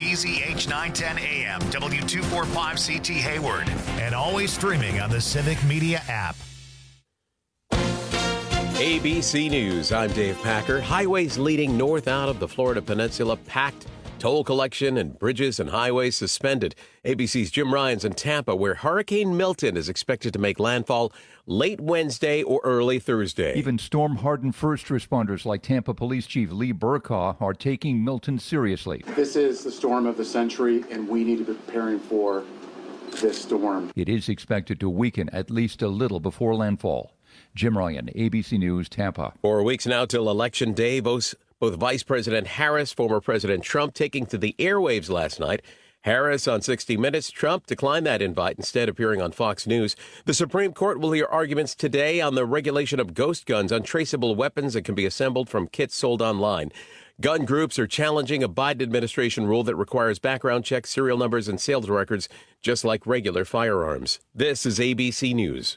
WBZH 910 AM, W245CT Hayward, and always streaming on the Civic Media app. ABC News, I'm Dave Packer. Highways leading north out of the Florida Peninsula packed. Toll collection and bridges and highways suspended. ABC's Jim Ryan's in Tampa, where Hurricane Milton is expected to make landfall late Wednesday or early Thursday. Even storm-hardened first responders like Tampa Police Chief Lee Burkaw are taking Milton seriously. This is the storm of the century, and we need to be preparing for this storm. It is expected to weaken at least a little before landfall. Jim Ryan, ABC News, Tampa. 4 weeks now till Election Day. Both Vice President Harris, former President Trump taking to the airwaves last night. Harris on 60 Minutes. Trump declined that invite, instead appearing on Fox News. The Supreme Court will hear arguments today on the regulation of ghost guns, untraceable weapons that can be assembled from kits sold online. Gun groups are challenging a Biden administration rule that requires background checks, serial numbers, and sales records, just like regular firearms. This is ABC News.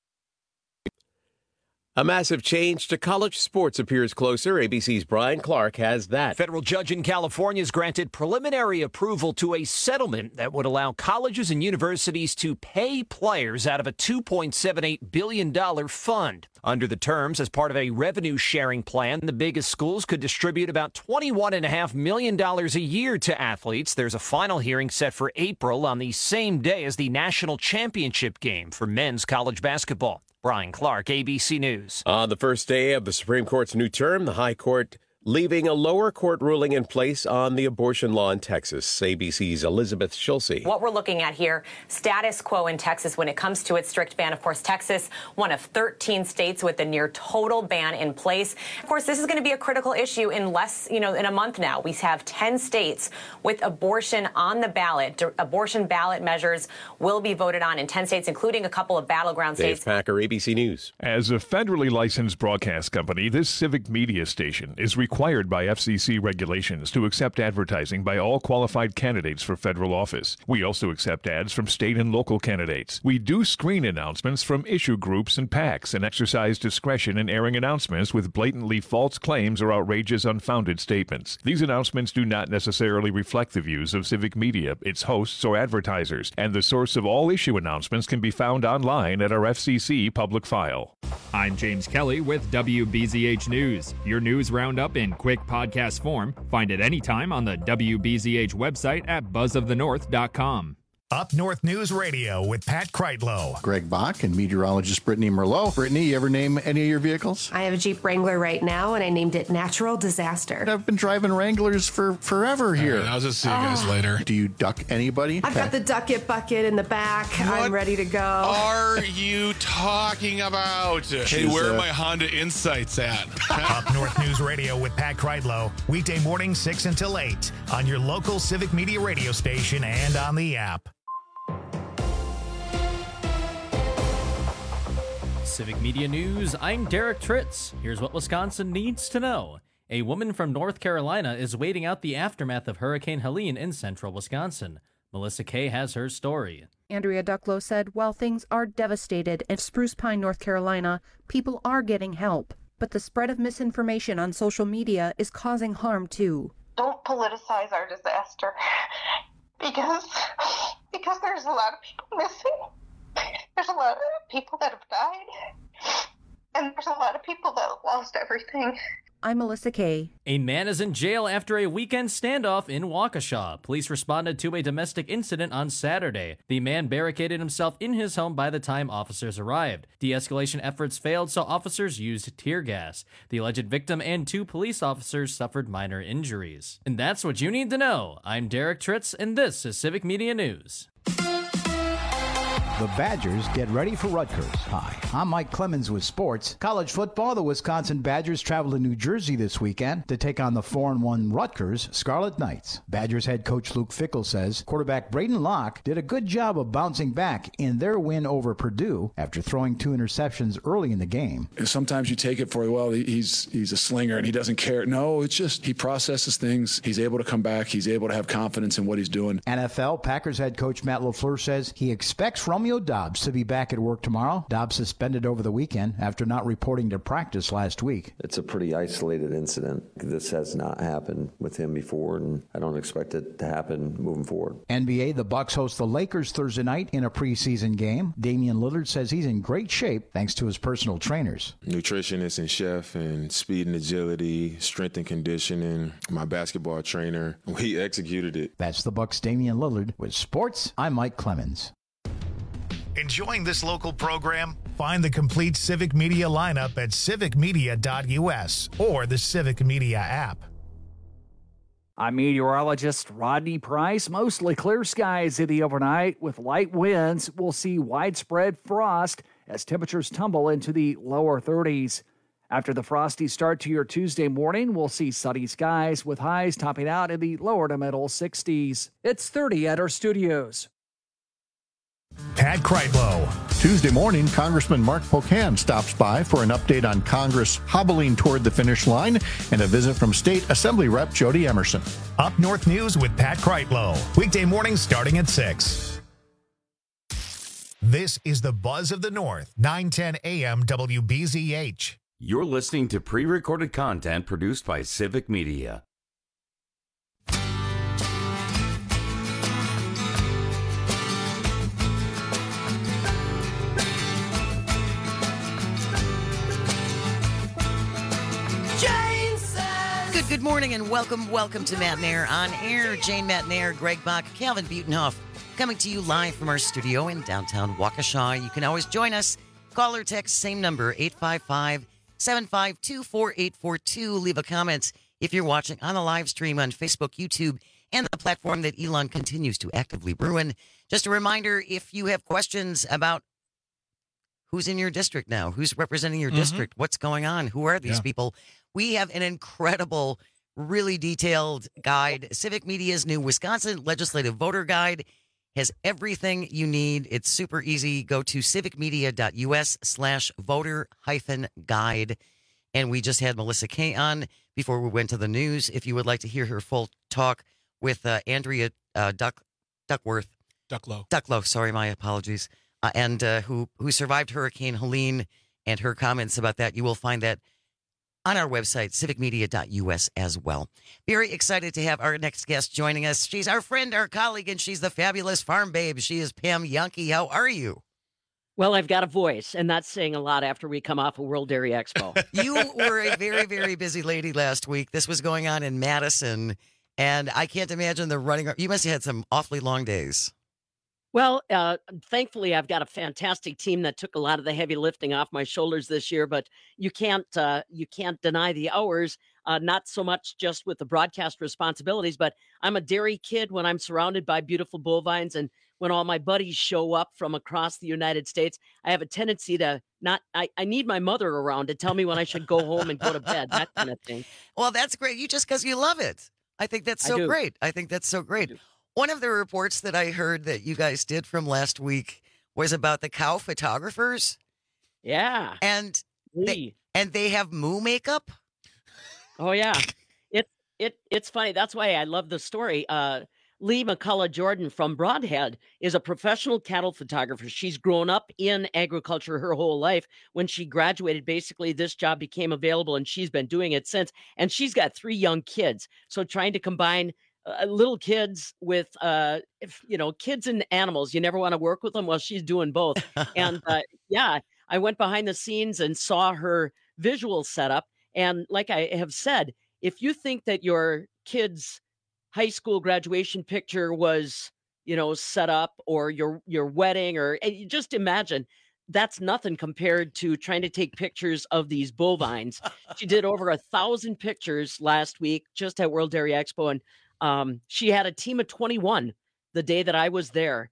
A massive change to college sports appears closer. ABC's Brian Clark has that. Federal judge in California has granted preliminary approval to a settlement that would allow colleges and universities to pay players out of a $2.78 billion fund. Under the terms, as part of a revenue-sharing plan, the biggest schools could distribute about $21.5 million a year to athletes. There's a final hearing set for April on the same day as the national championship game for men's college basketball. Brian Clark, ABC News. On the first day of the Supreme Court's new term, the High Court leaving a lower court ruling in place on the abortion law in Texas. ABC's Elizabeth Schulze. What we're looking at here, status quo in Texas when it comes to its strict ban. Of course, Texas, one of 13 states with a near total ban in place. Of course, this is going to be a critical issue in in a month now. We have 10 states with abortion on the ballot. Abortion ballot measures will be voted on in 10 states, including a couple of battleground states. Dave Packer, ABC News. As a federally licensed broadcast company, this civic media station is required by FCC regulations to accept advertising by all qualified candidates for federal office. We also accept ads from state and local candidates. We do screen announcements from issue groups and PACs and exercise discretion in airing announcements with blatantly false claims or outrageous, unfounded statements. These announcements do not necessarily reflect the views of civic media, its hosts, or advertisers, and the source of all issue announcements can be found online at our FCC public file. I'm James Kelly with WBZH News, your news roundup in quick podcast form. Find it anytime on the WBZH website at buzzofthenorth.com. Up North News Radio with Pat Kreitlow. Greg Bach and meteorologist Brittany Merlot. Brittany, you ever name any of your vehicles? I have a Jeep Wrangler right now, and I named it Natural Disaster. I've been driving Wranglers for forever here. I'll just see you guys later. Do you duck anybody? I've got the duck it bucket in the back. What I'm ready to go. Are you talking about? Hey, where are my Honda Insights at? Up North News Radio with Pat Kreitlow. Weekday morning 6 until 8 on your local Civic Media radio station and on the app. Civic Media News, I'm Derek Tritz. Here's what Wisconsin needs to know. A woman from North Carolina is waiting out the aftermath of Hurricane Helene in central Wisconsin. Melissa Kay has her story. Andrea Ducklow said, while things are devastated in Spruce Pine, North Carolina, people are getting help. But the spread of misinformation on social media is causing harm too. Don't politicize our disaster because there's a lot of people missing. There's a lot of people that have died, and there's a lot of people that have lost everything. I'm Melissa Kay. A man is in jail after a weekend standoff in Waukesha. Police responded to a domestic incident on Saturday. The man barricaded himself in his home by the time officers arrived. De-escalation efforts failed, so officers used tear gas. The alleged victim and 2 police officers suffered minor injuries. And that's what you need to know. I'm Derek Tritz, and this is Civic Media News. The Badgers get ready for Rutgers. Hi, I'm Mike Clemens with sports. College football, the Wisconsin Badgers travel to New Jersey this weekend to take on the 4-1 Rutgers Scarlet Knights. Badgers head coach Luke Fickell says quarterback Braden Locke did a good job of bouncing back in their win over Purdue after throwing 2 interceptions early in the game. Sometimes you take it for, well, he's a slinger and he doesn't care. No, it's just he processes things. He's able to come back. He's able to have confidence in what he's doing. NFL Packers head coach Matt LaFleur says he expects Romeo Romeo Dobbs to be back at work tomorrow. Dobbs suspended over the weekend after not reporting to practice last week. It's a pretty isolated incident. This has not happened with him before, and I don't expect it to happen moving forward. NBA, the Bucks host the Lakers Thursday night in a preseason game. Damian Lillard says he's in great shape thanks to his personal trainers. Nutritionist and chef and speed and agility, strength and conditioning, my basketball trainer. We executed it. That's the Bucks' Damian Lillard. With sports, I'm Mike Clemens. Enjoying this local program? Find the complete Civic Media lineup at civicmedia.us or the Civic Media app. I'm meteorologist Rodney Price. Mostly clear skies in the overnight with light winds. We'll see widespread frost as temperatures tumble into the lower 30s. After the frosty start to your Tuesday morning, we'll see sunny skies with highs topping out in the lower to middle 60s. It's 30 at our studios. Pat Kreitlow. Tuesday morning, Congressman Mark Pocan stops by for an update on Congress hobbling toward the finish line and a visit from State Assembly Rep Jody Emerson. Up North News with Pat Kreitlow. Weekday mornings starting at 6. This is the Buzz of the North, 910 AM WBZH. You're listening to pre-recorded content produced by Civic Media. Good morning and welcome to Matt and Air on air. Jane Matt and Air, Greg Bach, Calvin Butenhoff, coming to you live from our studio in downtown Waukesha. You can always join us. Call or text, same number, 855-752-4842. Leave a comment if you're watching on the live stream on Facebook, YouTube, and the platform that Elon continues to actively ruin. Just a reminder, if you have questions about who's in your district now, who's representing your district, what's going on, who are these people, we have an incredible, really detailed guide. Civic Media's new Wisconsin Legislative Voter Guide has everything you need. It's super easy. Go to civicmedia.us/voter-guide. And we just had Melissa Kay on before we went to the news. If you would like to hear her full talk with Andrea Ducklow, sorry, my apologies, and who survived Hurricane Helene and her comments about that, you will find that on our website, civicmedia.us as well. Very excited to have our next guest joining us. She's our friend, our colleague, and she's the fabulous farm babe. She is Pam Jahnke. How are you? Well, I've got a voice, and that's saying a lot after we come off of World Dairy Expo. You were a very, very busy lady last week. This was going on in Madison, and I can't imagine the running. You must have had some awfully long days. Well, thankfully, I've got a fantastic team that took a lot of the heavy lifting off my shoulders this year. But you can't deny the hours. Not so much just with the broadcast responsibilities, but I'm a dairy kid when I'm surrounded by beautiful bovines, and when all my buddies show up from across the United States, I have a tendency to not. I need my mother around to tell me when I should go home and go to bed. That kind of thing. Well, that's great. You just because you love it. I think that's so great. I think that's so great. One of the reports that I heard that you guys did from last week was about the cow photographers. Yeah. And they have moo makeup. Oh yeah. It's funny. That's why I love the story. Lee McCullough Jordan from Broadhead is a professional cattle photographer. She's grown up in agriculture her whole life. When she graduated, basically this job became available and she's been doing it since. And she's got 3 young kids. So trying to combine little kids with, kids and animals. You never want to work with them. Well, she's doing both. And I went behind the scenes and saw her visual setup. And like I have said, if you think that your kid's high school graduation picture was, set up, or your wedding, or you just imagine that's nothing compared to trying to take pictures of these bovines. She did over 1,000 pictures last week just at World Dairy Expo. And she had a team of 21 the day that I was there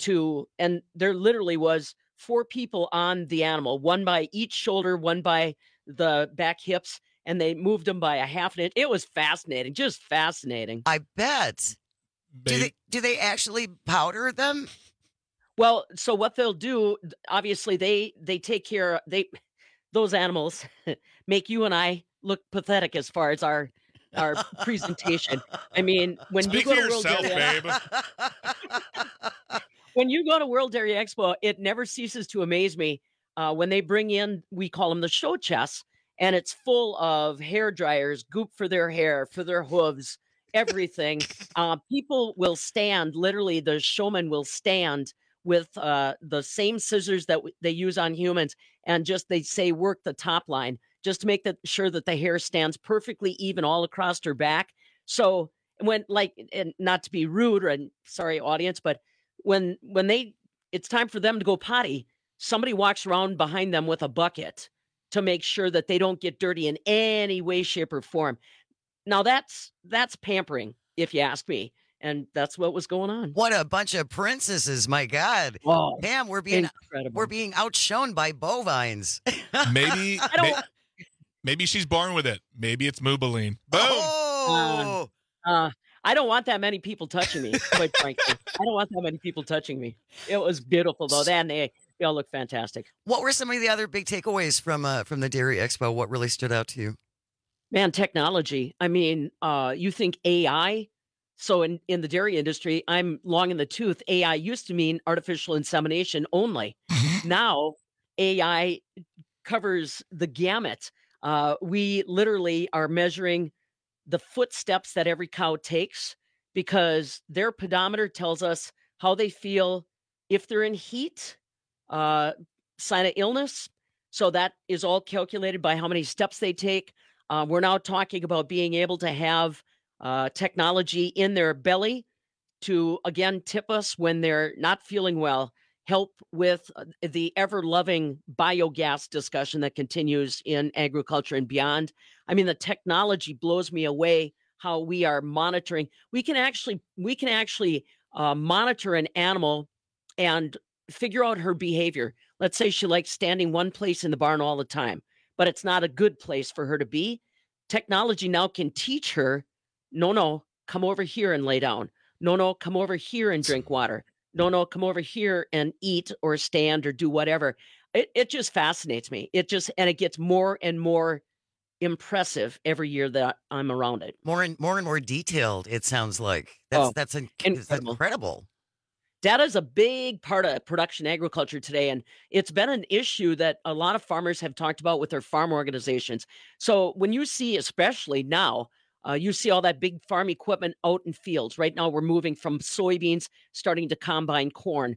and there literally was 4 people on the animal, one by each shoulder, one by the back hips, and they moved them by a half an inch. It was fascinating, just fascinating. I bet. Do they actually powder them? Well, so what they'll do, obviously they take care, those animals make you and I look pathetic as far as our presentation. I mean, when Speak you go for to World yourself, Dairy, babe. When you go to World Dairy Expo, it never ceases to amaze me when they bring in, we call them the show chests, and it's full of hair dryers, goop for their hair, for their hooves, everything. People will stand, literally the showman will stand with the same scissors that they use on humans, and just, they say, work the top line, just to make sure that the hair stands perfectly even all across her back. So when, like, and not to be rude, and sorry audience, but when it's time for them to go potty, somebody walks around behind them with a bucket to make sure that they don't get dirty in any way, shape, or form. Now that's pampering, if you ask me. And that's what was going on. What a bunch of princesses, my God. Oh, Pam, we're being outshone by bovines. Maybe maybe she's born with it. Maybe it's Moobaline. Boom. Oh. I don't want that many people touching me, quite frankly. I don't want that many people touching me. It was beautiful, though. They all look fantastic. What were some of the other big takeaways from the Dairy Expo? What really stood out to you? Man, technology. I mean, you think AI. So in the dairy industry, I'm long in the tooth. AI used to mean artificial insemination only. Now, AI covers the gamut. We literally are measuring the footsteps that every cow takes, because their pedometer tells us how they feel if they're in heat, sign of illness. So that is all calculated by how many steps they take. We're now talking about being able to have technology in their belly to, again, tip us when they're not feeling well, help with the ever-loving biogas discussion that continues in agriculture and beyond. I mean, the technology blows me away, how we are monitoring. We can actually monitor an animal and figure out her behavior. Let's say she likes standing one place in the barn all the time, but it's not a good place for her to be. Technology now can teach her, no, come over here and lay down. No, come over here and drink water. No, come over here and eat or stand or do whatever. It just fascinates me. It gets more and more impressive every year that I'm around it. More and more detailed, it sounds like. That's incredible. Data is a big part of production agriculture today, and it's been an issue that a lot of farmers have talked about with their farm organizations. So when you see, especially now, you see all that big farm equipment out in fields. Right now, we're moving from soybeans, starting to combine corn.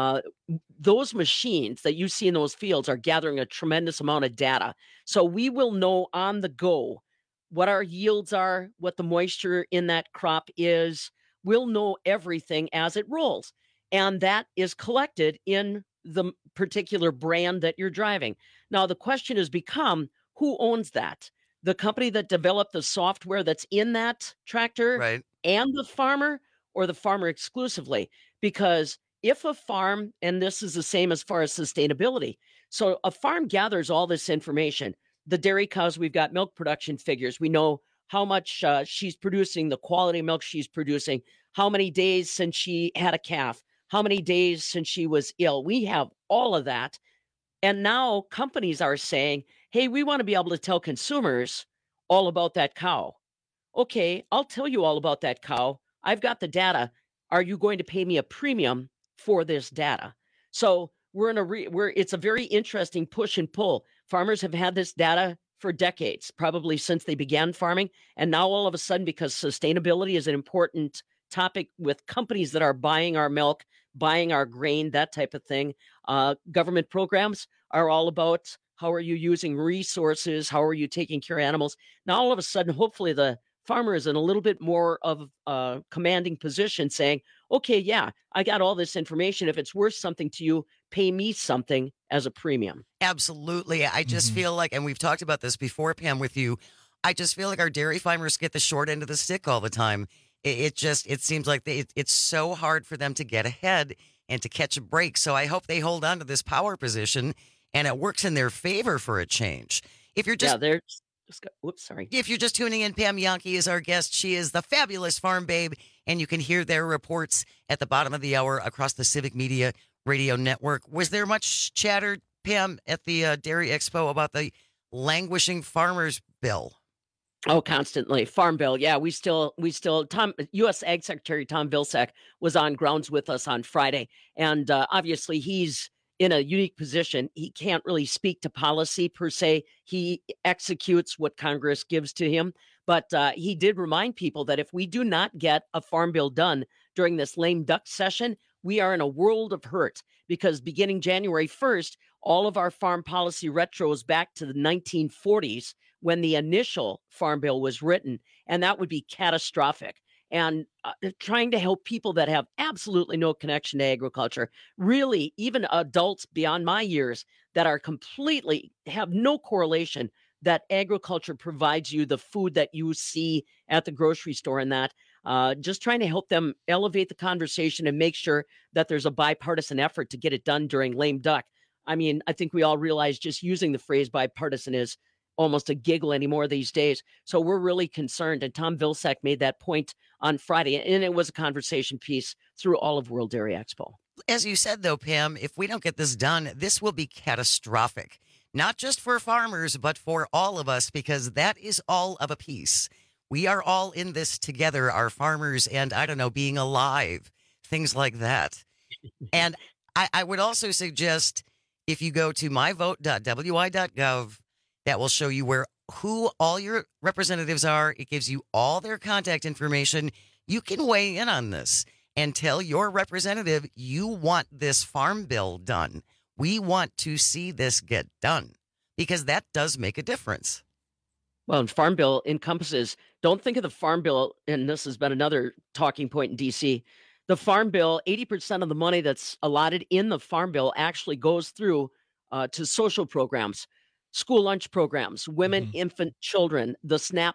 Those machines that you see in those fields are gathering a tremendous amount of data. So we will know on the go what our yields are, what the moisture in that crop is. We'll know everything as it rolls. And that is collected in the particular brand that you're driving. Now, the question has become, who owns that? The company that developed the software that's in that tractor, right, and the farmer, or the farmer exclusively? Because if a farm, and this is the same as far as sustainability, so a farm gathers all this information. The dairy cows, we've got milk production figures. We know how much she's producing, the quality of milk she's producing, how many days since she had a calf, how many days since she was ill. We have all of that. And now companies are saying, hey, we want to be able to tell consumers all about that cow. Okay, I'll tell you all about that cow. I've got the data. Are you going to pay me a premium for this data? So it's a very interesting push and pull. Farmers have had this data for decades, probably since they began farming. And now all of a sudden, because sustainability is an important topic with companies that are buying our milk, buying our grain, that type of thing, government programs are all about how are you using resources? How are you taking care of animals? Now, all of a sudden, hopefully the farmer is in a little bit more of a commanding position saying, okay, yeah, I got all this information. If it's worth something to you, pay me something as a premium. Absolutely. I just feel like, and we've talked about this before, Pam, with you, I just feel like our dairy farmers get the short end of the stick all the time. It seems like it's so hard for them to get ahead and to catch a break. So I hope they hold on to this power position and it works in their favor for a change. If you're just, if you're just tuning in, Pam Jahnke is our guest. She is the fabulous farm babe, and you can hear their reports at the bottom of the hour across the Civic Media Radio Network. Was there much chatter, Pam, at the Dairy Expo about the languishing farmers bill? Oh, constantly. Farm Bill. Yeah, we still U.S. Ag Secretary Tom Vilsack was on grounds with us on Friday. And obviously he's in a unique position. He can't really speak to policy per se. He executes what Congress gives to him. But he did remind people that if we do not get a farm bill done during this lame duck session, we are in a world of hurt, because beginning January 1st, all of our farm policy retros back to the 1940s when the initial farm bill was written, and that would be catastrophic. And trying to help people that have absolutely no connection to agriculture, really even adults beyond my years that are completely have no correlation that agriculture provides you the food that you see at the grocery store, and that just trying to help them elevate the conversation and make sure that there's a bipartisan effort to get it done during lame duck. I mean, I think we all realize just using the phrase bipartisan is almost a giggle anymore these days. So we're really concerned. And Tom Vilsack made that point on Friday, and it was a conversation piece through all of World Dairy Expo. As you said, though, Pam, if we don't get this done, this will be catastrophic, not just for farmers, but for all of us, because that is all of a piece. We are all in this together, our farmers and, I don't know, being alive, things like that. And I would also suggest if you go to myvote.wi.gov, that will show you who all your representatives are. It gives you all their contact information. You can weigh in on this and tell your representative you want this farm bill done. We want to see this get done, because that does make a difference. Well, and Farm Bill encompasses, don't think of the Farm Bill, and this has been another talking point in D.C., the Farm Bill, 80% of the money that's allotted in the Farm Bill actually goes through to social programs, school lunch programs, women, infant, children, the SNAP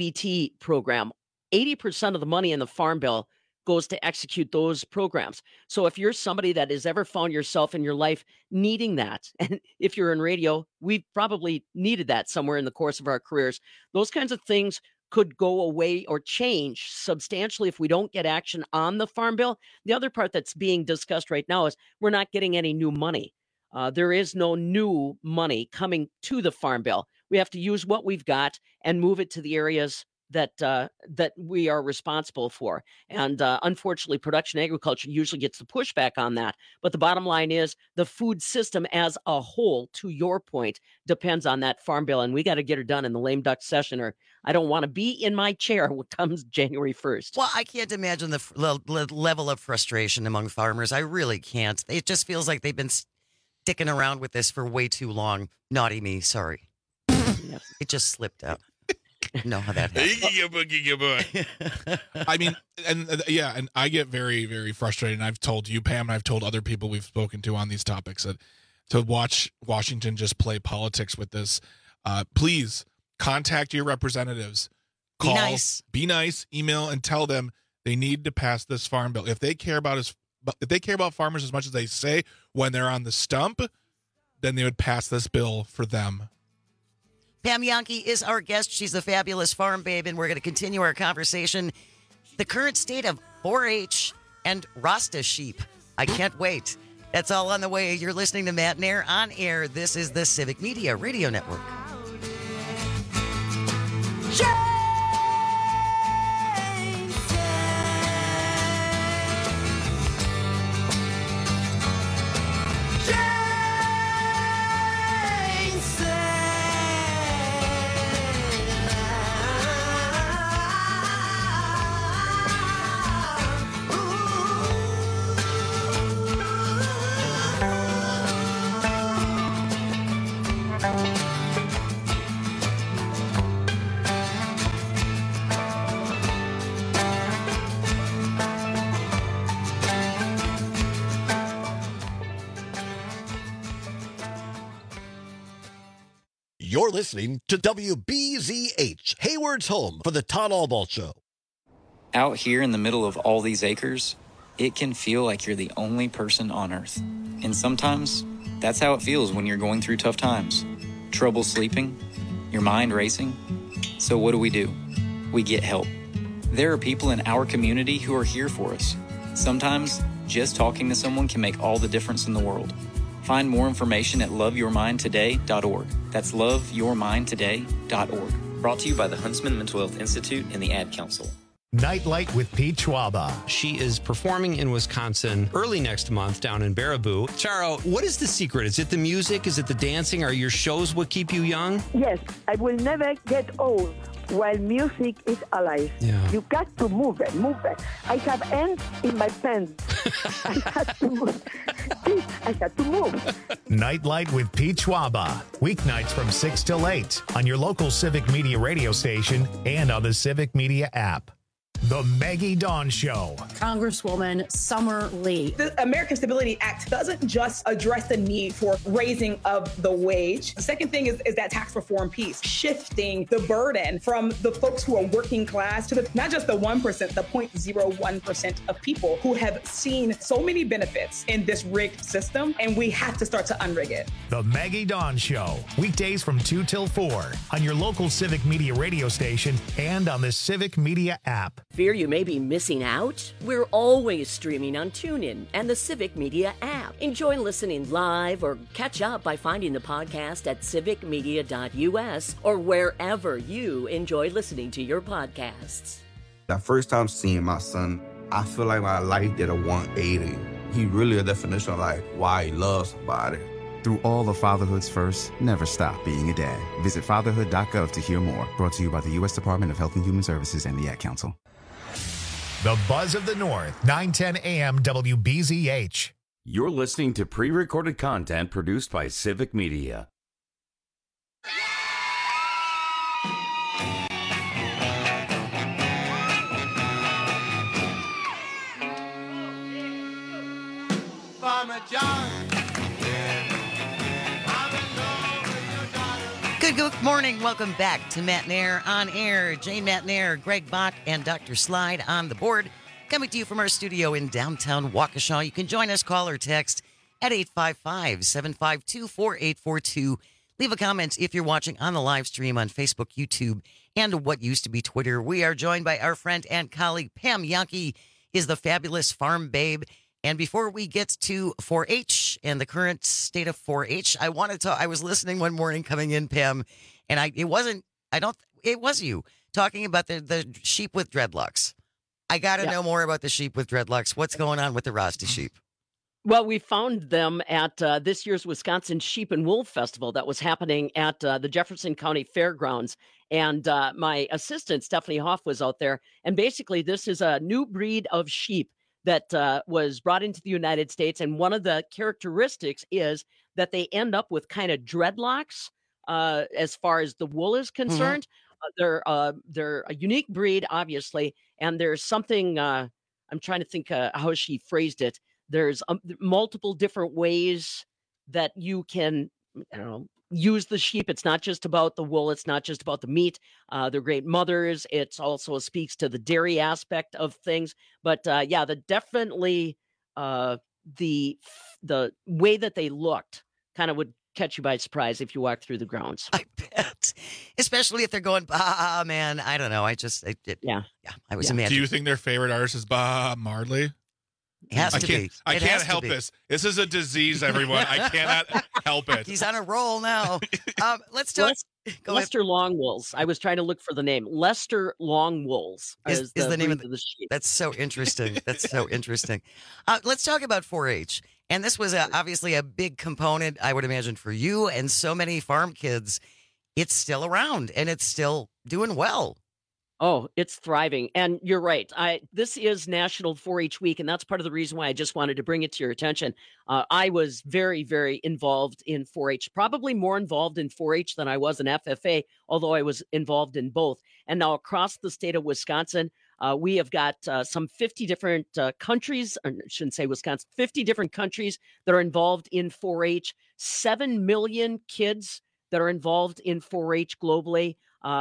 EBT program. 80% of the money in the Farm Bill goes to execute those programs. So if you're somebody that has ever found yourself in your life needing that, and if you're in radio, we've probably needed that somewhere in the course of our careers, those kinds of things could go away or change substantially if we don't get action on the Farm Bill. The other part that's being discussed right now is we're not getting any new money. There is no new money coming to the Farm Bill. We have to use what we've got and move it to the areas that we are responsible for. And unfortunately, production agriculture usually gets the pushback on that. But the bottom line is the food system as a whole, to your point, depends on that Farm Bill. And we got to get her done in the lame duck session, or I don't want to be in my chair when it comes January 1st. Well, I can't imagine the level of frustration among farmers. I really can't. It just feels like they've been sticking around with this for way too long. Naughty me, sorry. It just slipped out. Know how that happened. I mean, and I get very, very frustrated. And I've told you, Pam, and I've told other people we've spoken to on these topics that to watch Washington just play politics with this. Please contact your representatives. Call, be nice, email, and tell them they need to pass this farm bill. If they care about farmers as much as they say when they're on the stump, then they would pass this bill for them. Pam Jahnke is our guest. She's a fabulous farm babe, and we're going to continue our conversation. The current state of 4-H and Rasta sheep. I can't wait. That's all on the way. You're listening to Matt Nair on air. This is the Civic Media Radio Network. You're listening to WBZH, Hayward's home for the Todd Albaugh Show. Out here in the middle of all these acres, it can feel like you're the only person on Earth. And sometimes, that's how it feels when you're going through tough times. Trouble sleeping, your mind racing. So what do? We get help. There are people in our community who are here for us. Sometimes, just talking to someone can make all the difference in the world. Find more information at loveyourmindtoday.org. That's loveyourmindtoday.org. Brought to you by the Huntsman Mental Health Institute and the Ad Council. Nightlight with Pete Schwaba. She is performing in Wisconsin early next month down in Baraboo. Charo, what is the secret? Is it the music? Is it the dancing? Are your shows what keep you young? Yes, I will never get old while music is alive. Yeah. You got to move it, move it. I have ants in my pants. I had to move. I had to move. Nightlight with Pete Schwaba. Weeknights from 6 till 8 on your local Civic Media radio station and on the Civic Media app. The Maggie Dawn Show. Congresswoman Summer Lee. The American Stability Act doesn't just address the need for raising of the wage. The second thing is that tax reform piece, shifting the burden from the folks who are working class to not just the 1%, the 0.01% of people who have seen so many benefits in this rigged system, and we have to start to unrig it. The Maggie Dawn Show. Weekdays from 2 till 4 on your local Civic Media radio station and on the Civic Media app. Fear you may be missing out? We're always streaming on TuneIn and the Civic Media app. Enjoy listening live or catch up by finding the podcast at civicmedia.us or wherever you enjoy listening to your podcasts. That first time seeing my son, I feel like my life did a 180. He really a definition of like why he loves somebody. Through all of fatherhood's first, never stop being a dad. Visit fatherhood.gov to hear more. Brought to you by the U.S. Department of Health and Human Services and the Ad Council. The Buzz of the North, 910 AM WBZH. You're listening to pre-recorded content produced by Civic Media. Farmer John. Good morning. Welcome back to Matt Nair on air. Jane Matt Nair, Greg Bach, and Dr. Slide on the board. Coming to you from our studio in downtown Waukesha. You can join us, call or text at 855-752-4842. Leave a comment if you're watching on the live stream on Facebook, YouTube, and what used to be Twitter. We are joined by our friend and colleague, Pam Jahnke, is the fabulous farm babe. And before we get to 4-H and the current state of 4-H, I want to talk. I was listening one morning coming in, Pam, and it was you talking about the sheep with dreadlocks. I got to know more about the sheep with dreadlocks. What's going on with the Rasta sheep? Well, we found them at this year's Wisconsin Sheep and Wool Festival that was happening at the Jefferson County Fairgrounds. And my assistant, Stephanie Hoff, was out there. And basically, this is a new breed of sheep that was brought into the United States. And one of the characteristics is that they end up with kind of dreadlocks as far as the wool is concerned. Mm-hmm. They're a unique breed, obviously. And there's something, I'm trying to think how she phrased it. There's multiple different ways that you can, use the sheep. It's not just about the wool. It's not just about the meat. They're great mothers. It also speaks to the dairy aspect of things. But definitely the way that they looked kind of would catch you by surprise if you walk through the grounds. I bet, especially if they're going, bah, man. I don't know. I was imagining. Do you think their favorite artist is Bob Marley? It has to be. I can't help this. This is a disease, everyone. I cannot help it. He's on a roll now. Let's talk. Lester Longwools. I was trying to look for the name. Lester Longwools is the name of the sheep. That's so interesting. That's so interesting. Let's talk about 4-H. And this was obviously a big component, I would imagine, for you and so many farm kids. It's still around and it's still doing well. Oh, it's thriving. And you're right. This is National 4-H Week, and that's part of the reason why I just wanted to bring it to your attention. I was very, very involved in 4-H, probably more involved in 4-H than I was in FFA, although I was involved in both. And now across the state of Wisconsin, we have got some 50 different countries, or I shouldn't say Wisconsin, 50 different countries that are involved in 4-H, 7 million kids that are involved in 4-H globally.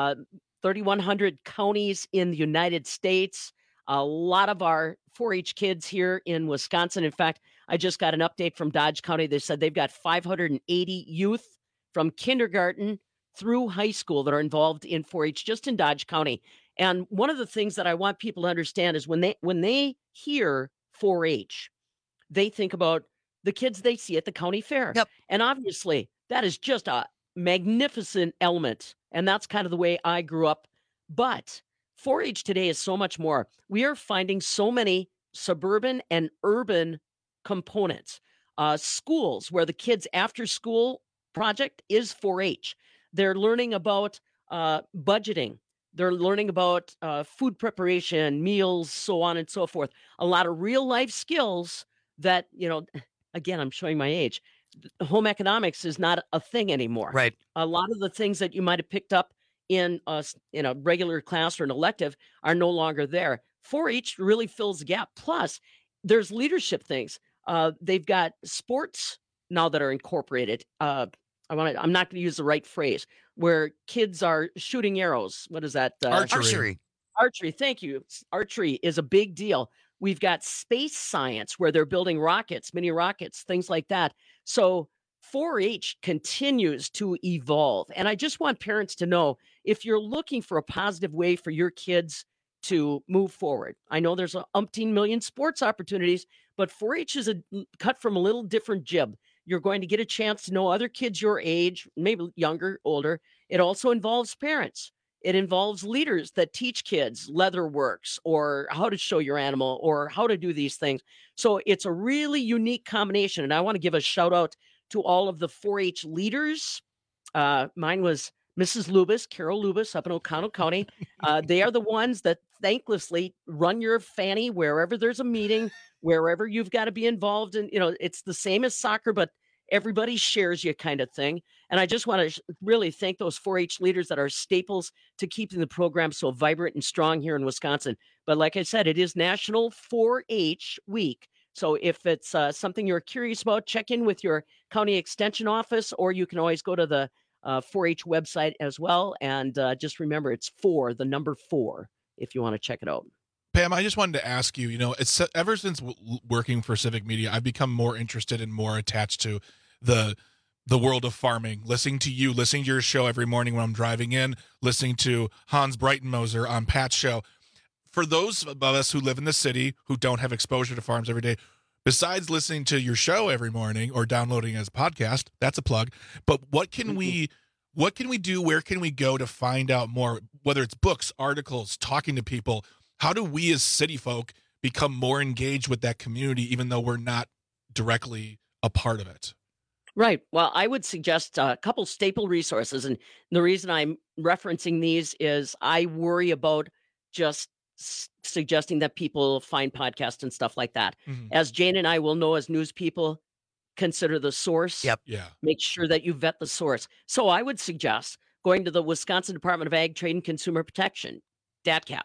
3,100 counties in the United States. A lot of our 4-H kids here in Wisconsin. In fact, I just got an update from Dodge County. They said they've got 580 youth from kindergarten through high school that are involved in 4-H just in Dodge County. And one of the things that I want people to understand is when they hear 4-H, they think about the kids they see at the county fair. Yep. And obviously, that is just a magnificent element And that's kind of the way I grew up. But 4-H today is so much more. We are finding so many suburban and urban components. Schools where the kids' after school project is 4-H. They're learning about budgeting. They're learning about food preparation, meals, so on and so forth. A lot of real life skills that, again, I'm showing my age. Home economics is not a thing anymore. Right. A lot of the things that you might have picked up in a regular class or an elective are no longer there. 4-H really fills the gap. Plus, there's leadership things. They've got sports now that are incorporated. I'm not going to use the right phrase, where kids are shooting arrows. What is that? Archery. Archery. Thank you. Archery is a big deal. We've got space science where they're building rockets, mini rockets, things like that. So 4-H continues to evolve. And I just want parents to know, if you're looking for a positive way for your kids to move forward, I know there's a umpteen million sports opportunities, but 4-H is cut from a little different jib. You're going to get a chance to know other kids your age, maybe younger, older. It also involves parents. It involves leaders that teach kids leather works or how to show your animal or how to do these things. So it's a really unique combination. And I want to give a shout out to all of the 4-H leaders. Mine was Mrs. Lubis, Carol Lubis up in Oconto County. They are the ones that thanklessly run your fanny wherever there's a meeting, wherever you've got to be involved in. It's the same as soccer, but everybody shares you kind of thing. And I just want to really thank those 4-H leaders that are staples to keeping the program so vibrant and strong here in Wisconsin. But like I said, it is National 4-H Week. So if it's something you're curious about, check in with your county extension office, or you can always go to the 4-H website as well. And just remember, it's 4, the number 4, if you want to check it out. Pam, I just wanted to ask you, it's ever since working for Civic Media, I've become more interested and more attached to the world of farming, listening to you, listening to your show every morning when I'm driving in, listening to Hans Breitenmoser on Pat's show. For those of us who live in the city, who don't have exposure to farms every day, besides listening to your show every morning or downloading it as a podcast, that's a plug. But what can we do? Where can we go to find out more, whether it's books, articles, talking to people? How do we as city folk become more engaged with that community, even though we're not directly a part of it? Right. Well, I would suggest a couple staple resources. And the reason I'm referencing these is I worry about just suggesting that people find podcasts and stuff like that. Mm-hmm. As Jane and I will know as news people, consider the source. Yep. Yeah. Make sure that you vet the source. So I would suggest going to the Wisconsin Department of Ag, Trade, and Consumer Protection, DATCP,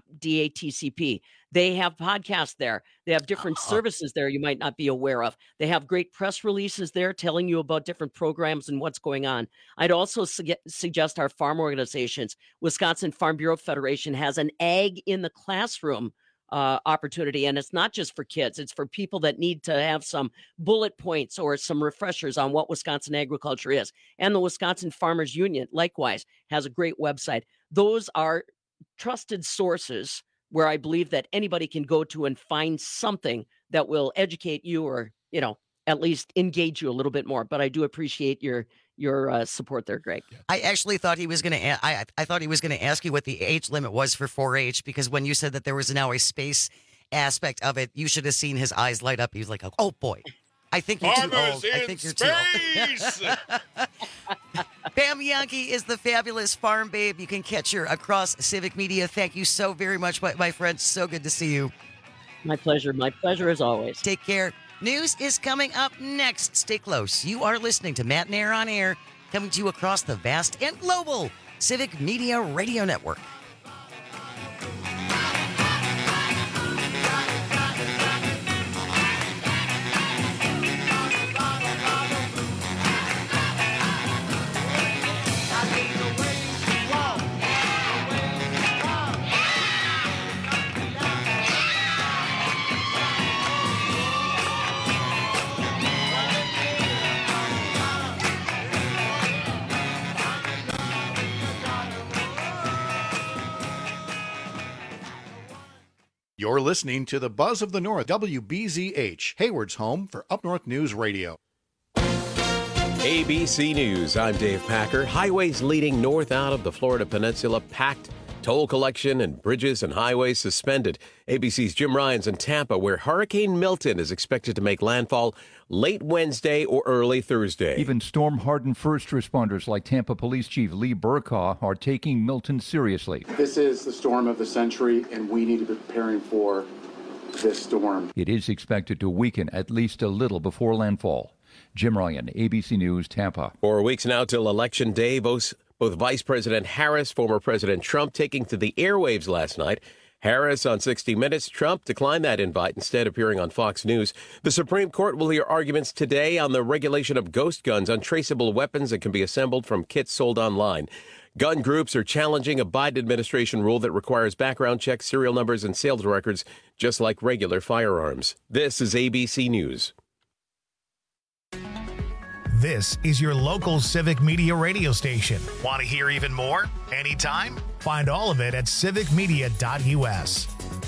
DATCP. They have podcasts there. They have different services there you might not be aware of. They have great press releases there telling you about different programs and what's going on. I'd also suggest our farm organizations. Wisconsin Farm Bureau Federation has an Ag in the Classroom opportunity, and it's not just for kids. It's for people that need to have some bullet points or some refreshers on what Wisconsin agriculture is. And the Wisconsin Farmers Union, likewise, has a great website. Those are trusted sources where I believe that anybody can go to and find something that will educate you or, at least engage you a little bit more. But I do appreciate your support there, Greg. I actually thought he was going to. I thought he was going to ask you what the age limit was for 4-H, because when you said that there was now a space aspect of it, you should have seen his eyes light up. He was like, "Oh boy, I think you're too old. I think you're too old." Pam Yankee is the fabulous farm babe. You can catch her across Civic Media. Thank you so very much, my friend. So good to see you. My pleasure. My pleasure as always. Take care. News is coming up next. Stay close. You are listening to Matt and Air on Air, coming to you across the vast and global Civic Media Radio Network. You're listening to the Buzz of the North, WBZH, Hayward's home for Up North News Radio. ABC News, I'm Dave Packer. Highways leading north out of the Florida Peninsula packed. Toll collection and bridges and highways suspended. ABC's Jim Ryan's in Tampa, where Hurricane Milton is expected to make landfall late Wednesday or early Thursday. Even storm-hardened first responders like Tampa Police Chief Lee Burkaw are taking Milton seriously. This is the storm of the century, and we need to be preparing for this storm. It is expected to weaken at least a little before landfall. Jim Ryan, ABC News, Tampa. 4 weeks now till Election Day. Both Vice President Harris, former President Trump taking to the airwaves last night. Harris on 60 Minutes. Trump declined that invite, instead appearing on Fox News. The Supreme Court will hear arguments today on the regulation of ghost guns, untraceable weapons that can be assembled from kits sold online. Gun groups are challenging a Biden administration rule that requires background checks, serial numbers, and sales records, just like regular firearms. This is ABC News. This is your local Civic Media radio station. Want to hear even more? Anytime? Find all of it at civicmedia.us.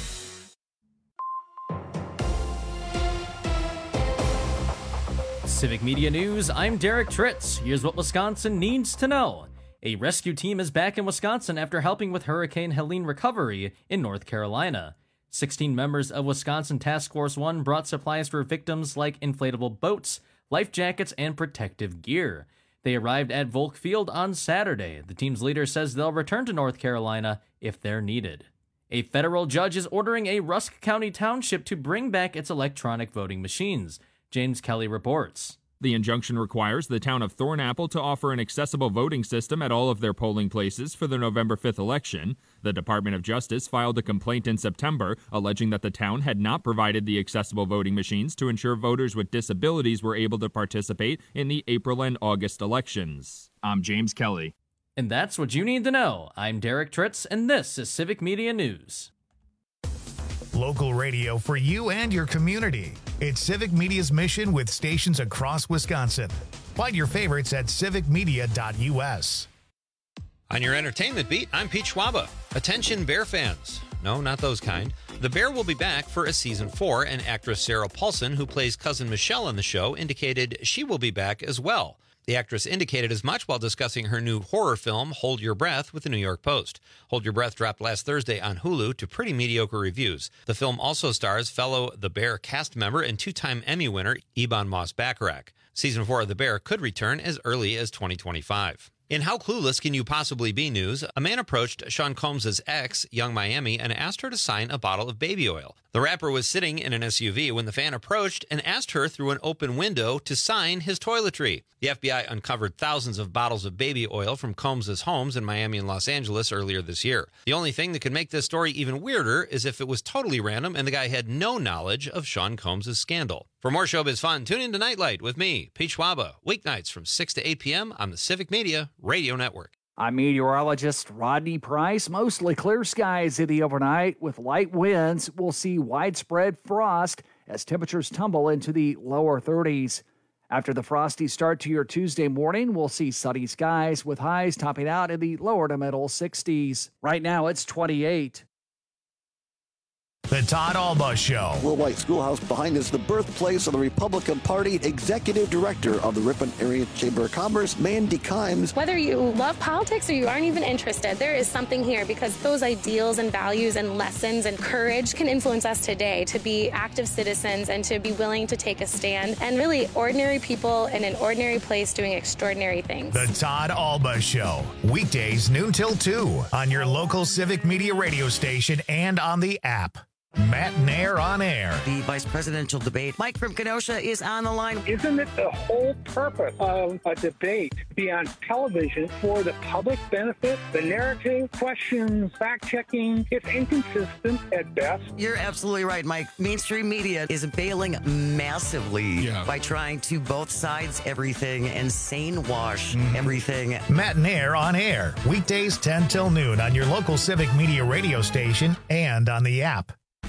Civic Media News, I'm Derek Tritz. Here's what Wisconsin needs to know. A rescue team is back in Wisconsin after helping with Hurricane Helene recovery in North Carolina. 16 members of Wisconsin Task Force 1 brought supplies for victims like inflatable boats, life jackets, and protective gear. They arrived at Volk Field on Saturday. The team's leader says they'll return to North Carolina if they're needed. A federal judge is ordering a Rusk County township to bring back its electronic voting machines. James Kelly reports. The injunction requires the town of Thornapple to offer an accessible voting system at all of their polling places for the November 5th election. The Department of Justice filed a complaint in September alleging that the town had not provided the accessible voting machines to ensure voters with disabilities were able to participate in the April and August elections. I'm James Kelly. And that's what you need to know. I'm Derek Tritz, and this is Civic Media News. Local radio for you and your community. It's Civic Media's mission with stations across Wisconsin. Find your favorites at civicmedia.us. On your entertainment beat, I'm Pete Schwaba. Attention Bear fans. No, not those kind. The Bear will be back for a season 4, and actress Sarah Paulson, who plays Cousin Michelle on the show, indicated she will be back as well. The actress indicated as much while discussing her new horror film, Hold Your Breath, with the New York Post. Hold Your Breath dropped last Thursday on Hulu to pretty mediocre reviews. The film also stars fellow The Bear cast member and 2-time Emmy winner Ebon Moss-Bachrach. Season 4 of The Bear could return as early as 2025. In How Clueless Can You Possibly Be news, a man approached Sean Combs' ex, Young Miami, and asked her to sign a bottle of baby oil. The rapper was sitting in an SUV when the fan approached and asked her through an open window to sign his toiletry. The FBI uncovered thousands of bottles of baby oil from Combs' homes in Miami and Los Angeles earlier this year. The only thing that could make this story even weirder is if it was totally random and the guy had no knowledge of Sean Combs' scandal. For more showbiz fun, tune in to Nightlight with me, Pete Schwaba, weeknights from 6 to 8 p.m. on the Civic Media Radio Network. I'm meteorologist Rodney Price. Mostly clear skies in the overnight with light winds. We'll see widespread frost as temperatures tumble into the lower 30s. After the frosty start to your Tuesday morning, we'll see sunny skies with highs topping out in the lower to middle 60s. Right now, it's 28. The Todd Alba Show. Will White Schoolhouse behind is the birthplace of the Republican Party. Executive Director of the Ripon Area Chamber of Commerce, Mandy Kimes. Whether you love politics or you aren't even interested, there is something here because those ideals and values and lessons and courage can influence us today to be active citizens and to be willing to take a stand and really ordinary people in an ordinary place doing extraordinary things. The Todd Alba Show. Weekdays noon till 2 on your local Civic Media radio station and on the app. Matt Nair on air. The vice presidential debate. Mike from Kenosha is on the line. Isn't it the whole purpose of a debate to be on television for the public benefit? The narrative, questions, fact-checking, it's inconsistent at best. You're absolutely right, Mike. Mainstream media is bailing massively by trying to both sides everything and sane wash everything. Matt Nair on air. Weekdays 10 till noon on your local Civic Media radio station and on the app.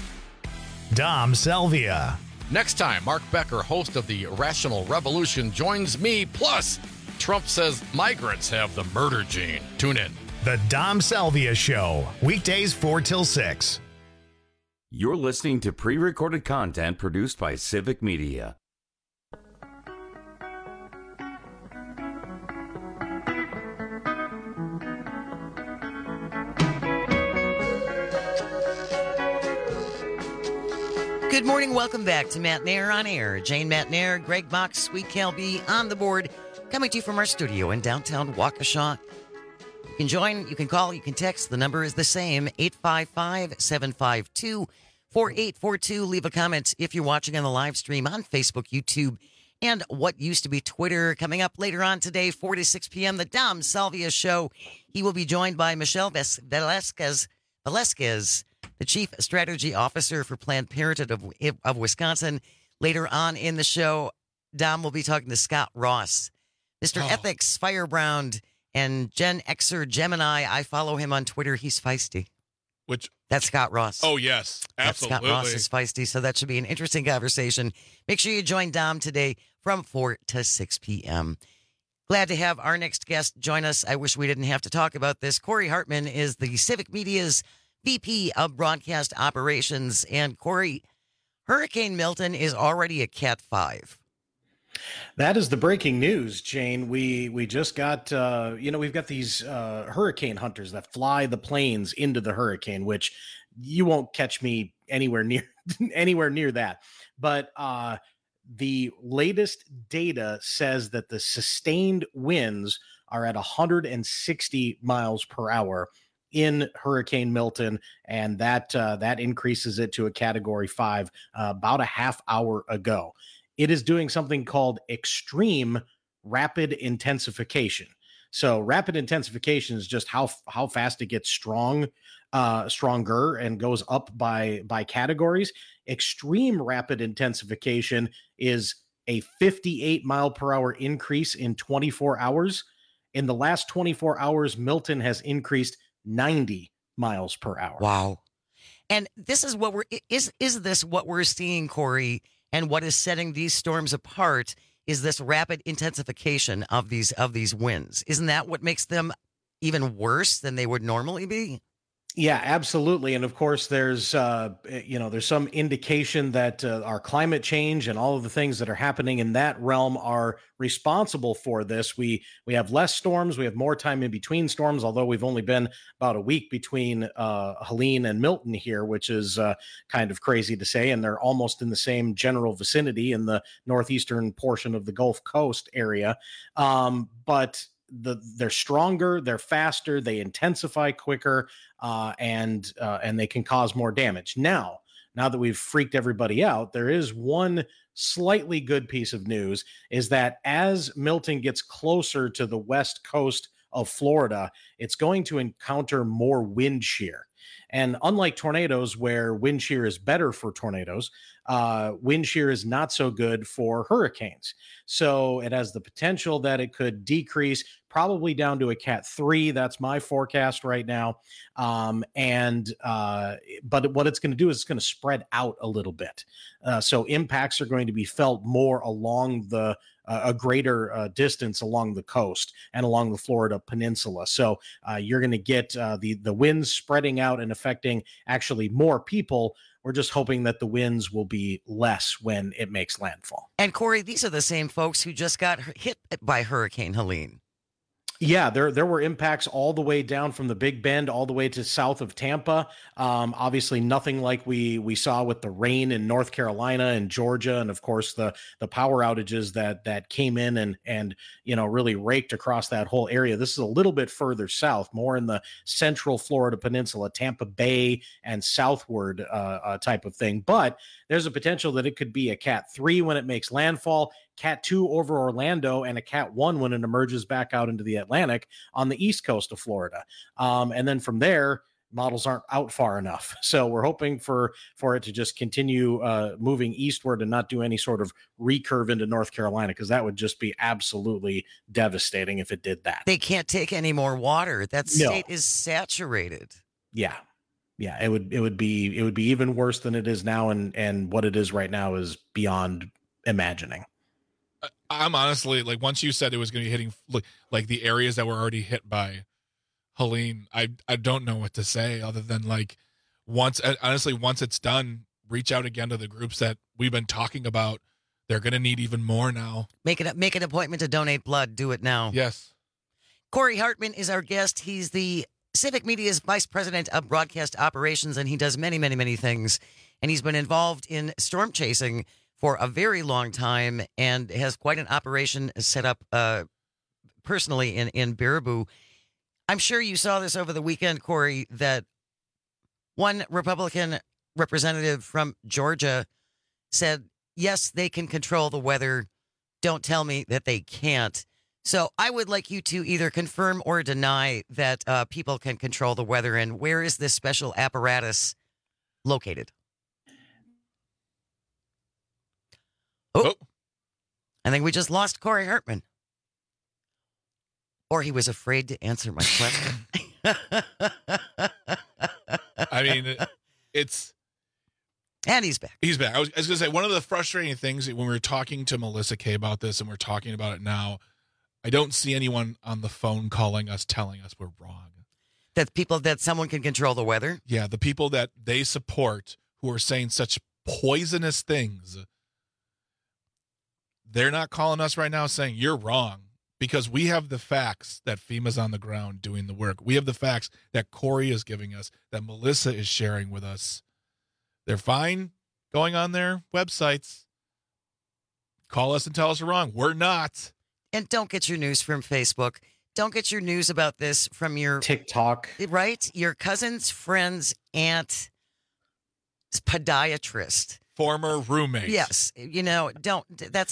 Dom Selvia. Next time, Mark Becker, host of the Rational Revolution, joins me. Plus, Trump says migrants have the murder gene. Tune in. The Dom Selvia Show. Weekdays 4 till 6. You're listening to pre-recorded content produced by Civic Media. Good morning. Welcome back to Matt Nair on Air. Jane Matt Nair, Greg Box, Sweet Cal B on the board, coming to you from our studio in downtown Waukesha. You can join, you can call, you can text. The number is the same, 855-752-4842. Leave a comment if you're watching on the live stream on Facebook, YouTube, and what used to be Twitter. Coming up later on today, 4 to 6 p.m., the Dom Salvia Show. He will be joined by Michelle Velasquez, the Chief Strategy Officer for Planned Parenthood of Wisconsin. Later on in the show, Dom will be talking to Scott Ross, Mr. Ethics Firebrand, and Gen Xer Gemini. I follow him on Twitter. He's feisty. That's Scott Ross. Oh, yes, absolutely. Scott Ross is feisty, so that should be an interesting conversation. Make sure you join Dom today from 4 to 6 p.m. Glad to have our next guest join us. I wish we didn't have to talk about this. Corey Hartman is the Civic Media's VP of Broadcast Operations. And Corey, Hurricane Milton is already a Cat 5. That is the breaking news, Jane. We just got, we've got these hurricane hunters that fly the planes into the hurricane, which you won't catch me anywhere near that. But the latest data says that the sustained winds are at 160 miles per hour in Hurricane Milton, and that increases it to a Category 5 about a half hour ago. It is doing something called extreme rapid intensification. So rapid intensification is just how fast it gets stronger and goes up by categories. Extreme rapid intensification is a 58 mile per hour increase in 24 hours. In the last 24 hours, Milton has increased 90 miles per hour. Wow. And this is what is this what we're seeing, Corey, and what is setting these storms apart is this rapid intensification of these winds. Isn't that what makes them even worse than they would normally be? Yeah, absolutely. And of course, there's some indication that our climate change and all of the things that are happening in that realm are responsible for this. We have less storms. We have more time in between storms, although we've only been about a week between Helene and Milton here, which is kind of crazy to say. And they're almost in the same general vicinity in the northeastern portion of the Gulf Coast area. But they're stronger, they're faster, they intensify quicker, and they can cause more damage. Now that we've freaked everybody out, there is one slightly good piece of news, is that as Milton gets closer to the west coast of Florida, it's going to encounter more wind shear. And unlike tornadoes, where wind shear is better for tornadoes, wind shear is not so good for hurricanes. So it has the potential that it could decrease probably down to a Cat 3. That's my forecast right now. But what it's going to do is it's going to spread out a little bit. So impacts are going to be felt more along a greater distance along the coast and along the Florida peninsula. So you're going to get the winds spreading out and affecting actually more people. We're just hoping that the winds will be less when it makes landfall. And Corey, these are the same folks who just got hit by Hurricane Helene. Yeah, there were impacts all the way down from the Big Bend all the way to south of Tampa. Obviously, nothing like we saw with the rain in North Carolina and Georgia, and of course the power outages that came in and really raked across that whole area. This is a little bit further south, more in the central Florida peninsula, Tampa Bay and southward type of thing. But there's a potential that it could be a Cat 3 when it makes landfall, Cat 2 over Orlando, and a Cat 1 when it emerges back out into the Atlantic on the east coast of Florida. And then from there, models aren't out far enough. So we're hoping for it to just continue moving eastward and not do any sort of recurve into North Carolina, because that would just be absolutely devastating if it did that. They can't take any more water. That state is saturated. Yeah. Yeah, it would be even worse than it is now, and what it is right now is beyond imagining. I'm honestly, like, once you said it was going to be hitting like the areas that were already hit by Helene, I don't know what to say other than, like, once it's done, reach out again to the groups that we've been talking about. They're going to need even more now. Make an appointment to donate blood. Do it now. Yes. Corey Hartman is our guest. He's the Civic Media's Vice President of Broadcast Operations, and he does many, many, many things. and he's been involved in storm chasing for a very long time and has quite an operation set up personally in Baraboo. I'm sure you saw this over the weekend, Corey, that one Republican representative from Georgia said, yes, they can control the weather. Don't tell me that they can't. So I would like you to either confirm or deny that people can control the weather. And where is this special apparatus located? Oh, I think we just lost Corey Hartman. Or he was afraid to answer my question. I mean, it's... And he's back. He's back. I was going to say, one of the frustrating things when we were talking to Melissa Kay about this, and we're talking about it now, I don't see anyone on the phone calling us, telling us we're wrong. That someone can control the weather? Yeah, the people that they support who are saying such poisonous things, they're not calling us right now saying you're wrong, because we have the facts that FEMA's on the ground doing the work. We have the facts that Corey is giving us, that Melissa is sharing with us. They're fine going on their websites. Call us and tell us we're wrong. We're not. And don't get your news from Facebook. Don't get your news about this from your TikTok. Right? Your cousin's friend's aunt, podiatrist. Former roommate. Yes. You know, don't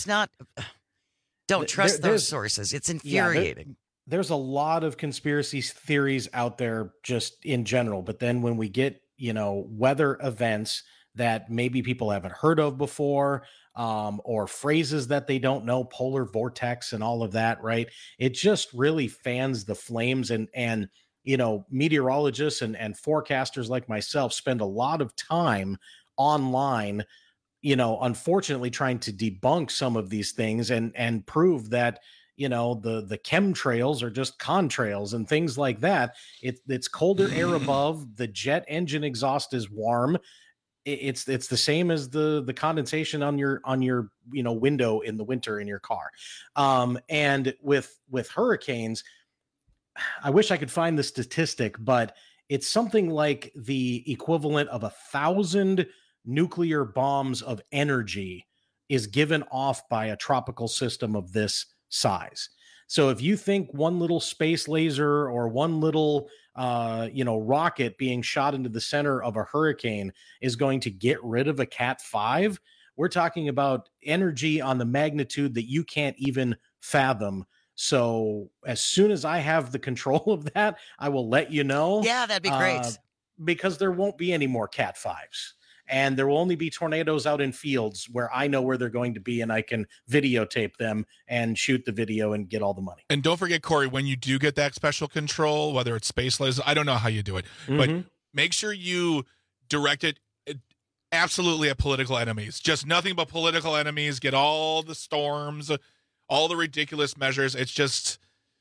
trust those sources. It's infuriating. Yeah, there's a lot of conspiracy theories out there just in general. But then when we get, weather events that maybe people haven't heard of before, or phrases that they don't know, polar vortex and all of that, right? It just really fans the flames, and meteorologists and forecasters like myself spend a lot of time online, unfortunately trying to debunk some of these things and prove that, the chemtrails are just contrails and things like that. It's colder air above, the jet engine exhaust is warm. It's the same as the condensation on your window in the winter in your car. And with hurricanes, I wish I could find the statistic, but it's something like the equivalent of 1,000 nuclear bombs of energy is given off by a tropical system of this size. So if you think one little space laser or one little rocket being shot into the center of a hurricane is going to get rid of a Cat 5, we're talking about energy on the magnitude that you can't even fathom. So as soon as I have the control of that, I will let you know. Yeah, that'd be great. Because there won't be any more Cat 5s. And there will only be tornadoes out in fields where I know where they're going to be, and I can videotape them and shoot the video and get all the money. And don't forget, Corey, when you do get that special control, whether it's space lasers, I don't know how you do it, but make sure you direct it absolutely at political enemies. Just nothing but political enemies. Get all the storms, all the ridiculous measures. It's just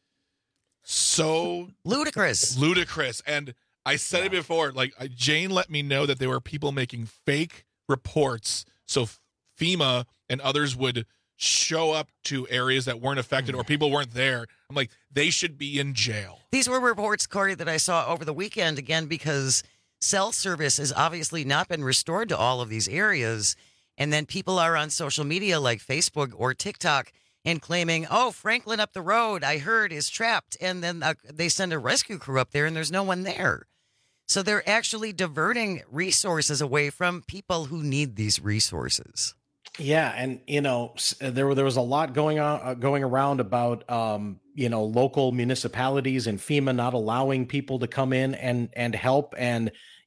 so ludicrous. And I said it before, like Jane let me know that there were people making fake reports so FEMA and others would show up to areas that weren't affected or people weren't there. I'm like, they should be in jail. These were reports, Corey, that I saw over the weekend, again, because cell service has obviously not been restored to all of these areas. And then people are on social media like Facebook or TikTok and claiming, oh, Franklin up the road, I heard, is trapped. And then they send a rescue crew up there and there's no one there. So they're actually diverting resources away from people who need these resources. Yeah, and there was a lot going around about local municipalities and FEMA not allowing people to come in and help, and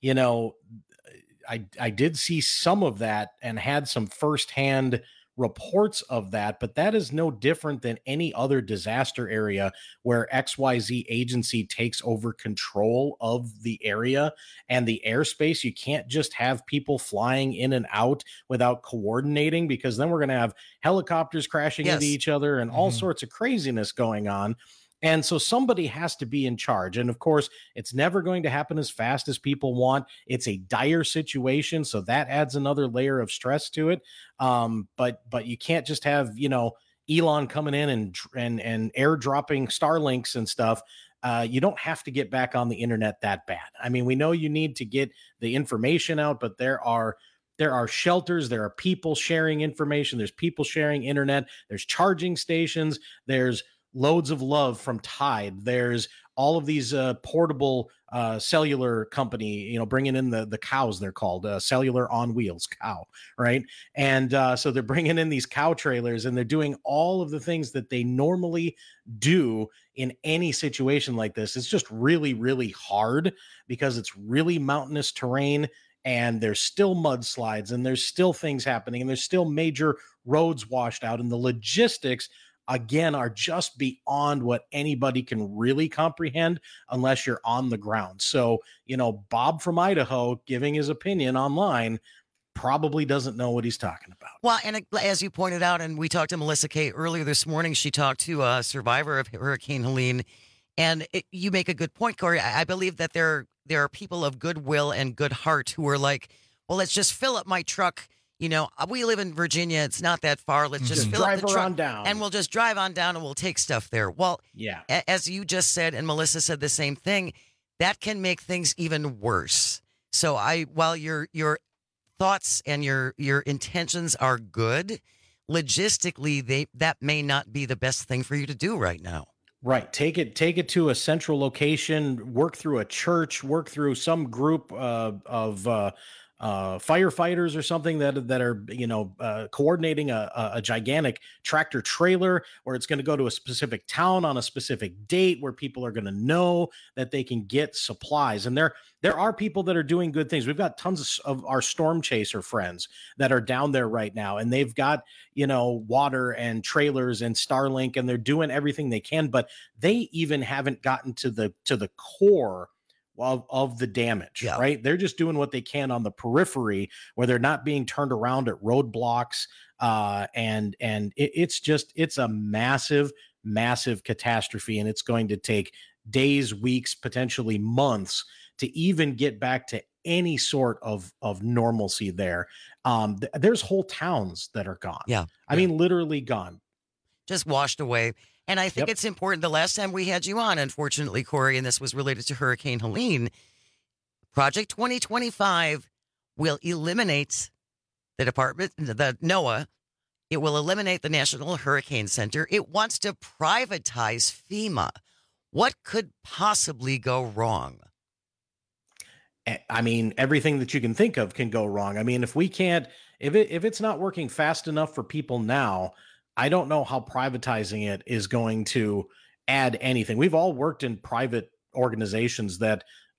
I did see some of that and had some firsthand reports of that, but that is no different than any other disaster area where XYZ agency takes over control of the area and the airspace. You can't just have people flying in and out without coordinating, because then we're going to have helicopters crashing into each other and all sorts of craziness going on. And so somebody has to be in charge. And of course, it's never going to happen as fast as people want. It's a dire situation, so that adds another layer of stress to it. But you can't just have, Elon coming in and airdropping Starlinks and stuff. You don't have to get back on the internet that bad. I mean, we know you need to get the information out, but there are there are shelters, there are people sharing information, there's people sharing internet, there's charging stations, there's loads of love from Tide, there's all of these portable cellular company, bringing in the cows, they're called cellular on wheels, cow, right? And so they're bringing in these cow trailers, and they're doing all of the things that they normally do in any situation like this. It's just really, really hard because it's really mountainous terrain, and there's still mudslides, and there's still things happening, and there's still major roads washed out, and the logistics again are just beyond what anybody can really comprehend unless you're on the ground. So, Bob from Idaho giving his opinion online probably doesn't know what he's talking about. Well, and as you pointed out, and we talked to Melissa Kay earlier this morning, she talked to a survivor of Hurricane Helene, and you make a good point, Corey. I believe that there are people of goodwill and good heart who are like, well, let's just fill up my truck. We live in Virginia. It's not that far. Let's just fill up the truck down, and we'll just drive on down, and we'll take stuff there. Well, yeah, as you just said, and Melissa said the same thing, that can make things even worse. So while your thoughts and your intentions are good, logistically, that may not be the best thing for you to do right now. Right. Take it to a central location, work through a church, work through some group of firefighters or something that are coordinating a gigantic tractor trailer where it's going to go to a specific town on a specific date where people are going to know that they can get supplies. And there are people that are doing good things. We've got tons of our storm chaser friends that are down there right now, and they've got water and trailers and Starlink, and they're doing everything they can, but they even haven't gotten to the core of the damage, right? They're just doing what they can on the periphery where they're not being turned around at roadblocks. And it's a massive, massive catastrophe. And it's going to take days, weeks, potentially months to even get back to any sort of normalcy there. There's whole towns that are gone. Yeah. I mean, literally gone. Just washed away. And I think it's important. The last time we had you on, unfortunately, Corey, and this was related to Hurricane Helene, Project 2025 will eliminate the NOAA. It will eliminate the National Hurricane Center. It wants to privatize FEMA. What could possibly go wrong? I mean, everything that you can think of can go wrong. I mean, if it's not working fast enough for people now, I don't know how privatizing it is going to add anything. We've all worked in private organizations that,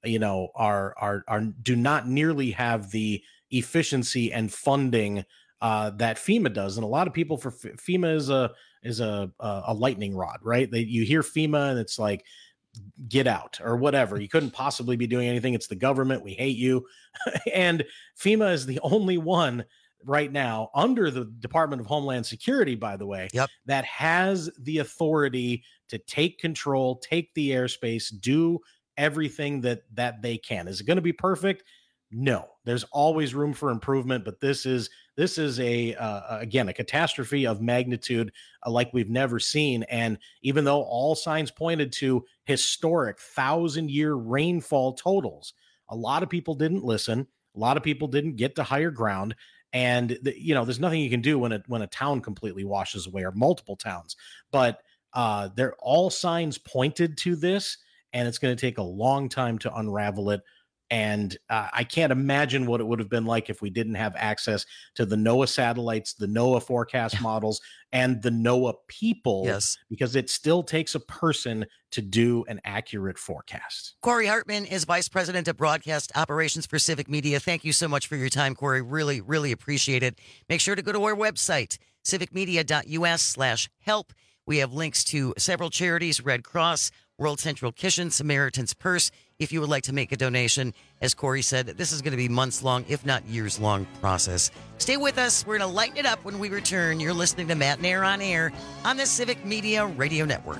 are do not nearly have the efficiency and funding that FEMA does. And a lot of people for FEMA is a lightning rod, right? You hear FEMA and it's like, get out or whatever. You couldn't possibly be doing anything. It's the government. We hate you. And FEMA is the only one right now under the Department of Homeland Security, by the way, that has the authority to take control, take the airspace, do everything that they can. Is it going to be perfect? No, there's always room for improvement, but this is again, a catastrophe of magnitude like we've never seen. And even though all signs pointed to historic 1,000-year rainfall totals, a lot of people didn't listen. A lot of people didn't get to higher ground. And there's nothing you can do when a town completely washes away, or multiple towns. But all signs pointed to this, and it's going to take a long time to unravel it. And I can't imagine what it would have been like if we didn't have access to the NOAA satellites, the NOAA forecast models, and the NOAA people. Yes. Because it still takes a person to do an accurate forecast. Corey Hartman is Vice President of Broadcast Operations for Civic Media. Thank you so much for your time, Corey. Really, really appreciate it. Make sure to go to our website, civicmedia.us/help. We have links to several charities: Red Cross, World Central Kitchen, Samaritan's Purse. If you would like to make a donation, as Corey said, this is going to be months-long, if not years-long process. Stay with us. We're going to lighten it up when we return. You're listening to Matt and Air on Air on the Civic Media Radio Network.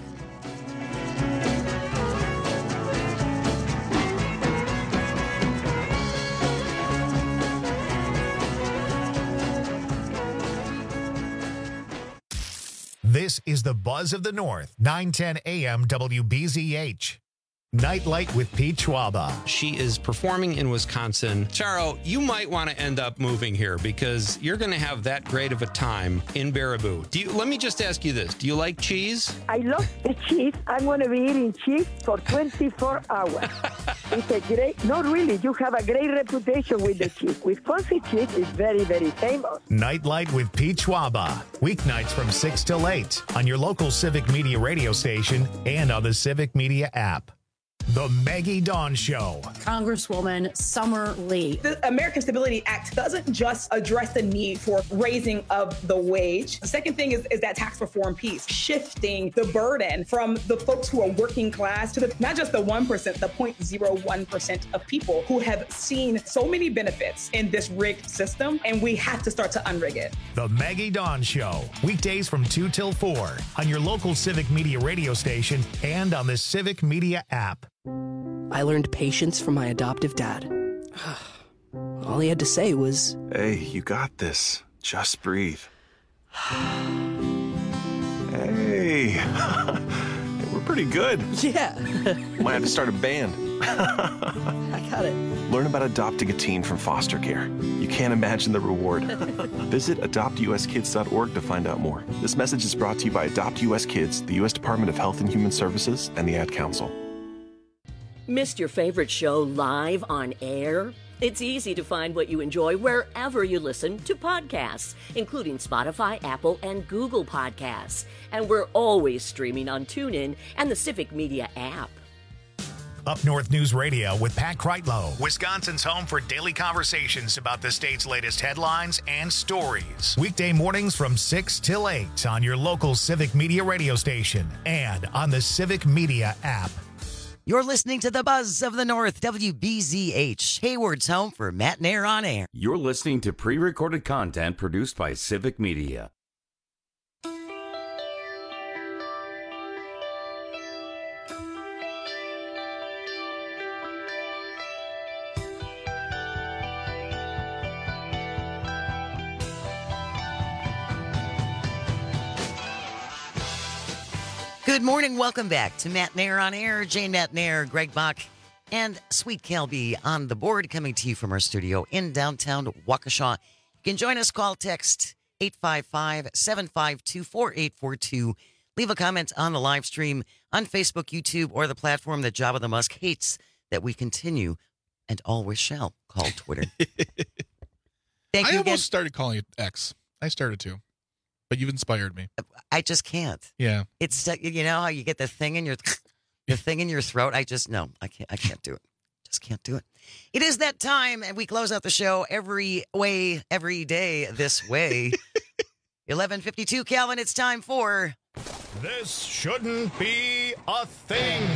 This is the Buzz of the North, 910 AM WBZH. Nightlight with Pete Schwaba. She is performing in Wisconsin. Charo, you might want to end up moving here because you're going to have that great of a time in Baraboo. Let me just ask you this. Do you like cheese? I love the cheese. I'm going to be eating cheese for 24 hours. It's a great, not really, you have a great reputation with the cheese. Wisconsin cheese is very, very famous. Nightlight with Pete Schwaba. Weeknights from 6 till 8 on your local Civic Media radio station and on the Civic Media app. The Maggie Dawn Show. Congresswoman Summer Lee. The American Stability Act doesn't just address the need for raising of the wage. The second thing is that tax reform piece, shifting the burden from the folks who are working class to not just the 1%, the 0.01% of people who have seen so many benefits in this rigged system, and we have to start to unrig it. The Maggie Dawn Show. Weekdays from 2 till 4 on your local Civic Media radio station and on the Civic Media app. I learned patience from my adoptive dad. All he had to say was, "Hey, you got this. Just breathe." Hey, we're pretty good. Yeah. Might have to start a band. I got it. Learn about adopting a teen from foster care. You can't imagine the reward. Visit adoptuskids.org to find out more. This message is brought to you by Adopt US Kids, the U.S. Department of Health and Human Services, and the Ad Council. Missed your favorite show live on air? It's easy to find what you enjoy wherever you listen to podcasts, including Spotify, Apple, and Google Podcasts. And we're always streaming on TuneIn and the Civic Media app. Up North News Radio with Pat Kreitlow, Wisconsin's home for daily conversations about the state's latest headlines and stories. Weekday mornings from 6 till 8 on your local Civic Media radio station and on the Civic Media app. You're listening to the Buzz of the North, WBZH, Hayward's home for Matt Nair on Air. You're listening to pre-recorded content produced by Civic Media. Good morning. Welcome back to Matt Nair on Air. Jane Matt Nair, Greg Bach, and Sweet Kelby on the board, coming to you from our studio in downtown Waukesha. You can join us, call, text 855-752-4842. Leave a comment on the live stream on Facebook, YouTube, or the platform that Jabba the Musk hates that we continue and always shall call Twitter. Thank you. I almost started calling it X. I started to. But you've inspired me. I just can't. Yeah. It's you know how you get the thing in your throat. I can't do it. Just can't do it. It is that time, and we close out the show every day this way. 11:52, Calvin. It's time for This Shouldn't Be a Thing.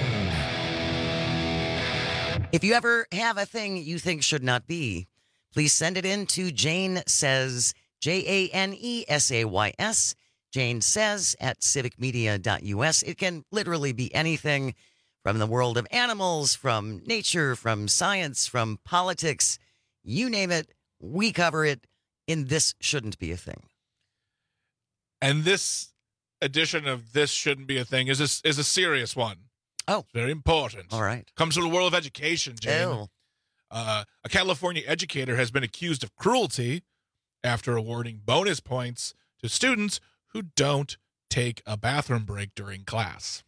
If you ever have a thing you think should not be, please send it in to Jane Says, JaneSays, Jane Says at civicmedia.us. It can literally be anything from the world of animals, from nature, from science, from politics. You name it, we cover it in This Shouldn't Be a Thing. And this edition of This Shouldn't Be a Thing is a serious one. Oh. It's very important. All right. Comes from the world of education, Jane. A California educator has been accused of cruelty after awarding bonus points to students who don't take a bathroom break during class.